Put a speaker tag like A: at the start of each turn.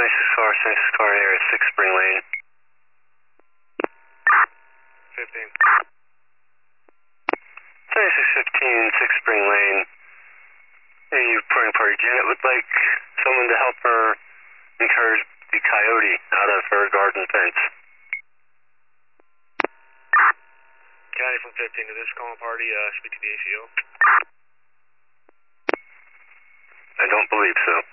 A: 96 car area, 6 Spring Lane.
B: 15.
A: 9615, 6 Spring Lane. Hey, you reporting party. Janet would like someone to help her encourage the coyote out of her garden fence.
B: County from 15 to this calling party, speak to the ACO.
A: I don't believe so.